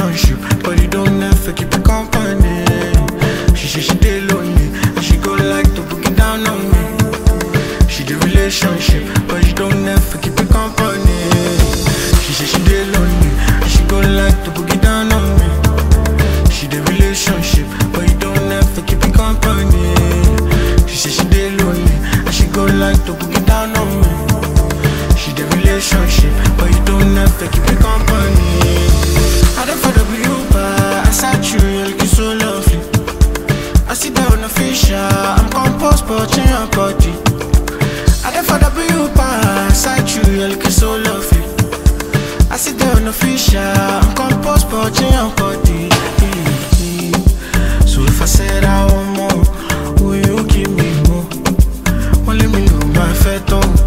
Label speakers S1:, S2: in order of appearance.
S1: relationship, but you don't ever keep it company. She say she dey lonely, and she go like to book it down on me. She dey relationship, but you don't ever keep it company. She say she dey lonely, and she go like to book it down on me. She dey relationship, but you don't ever keep it company. She say she dey lonely, and she go like to book it down on me. She dey relationship, but you don't ever keep it company. I don't follow you, but I said you looking so lovely. I sit down official, I'm composed, but in your body. I don't follow you, but I said you looking so lovely. I sit down official, I'm composed, but in your body. So if I said I want more, will you give me more? Won't let me know my fat on.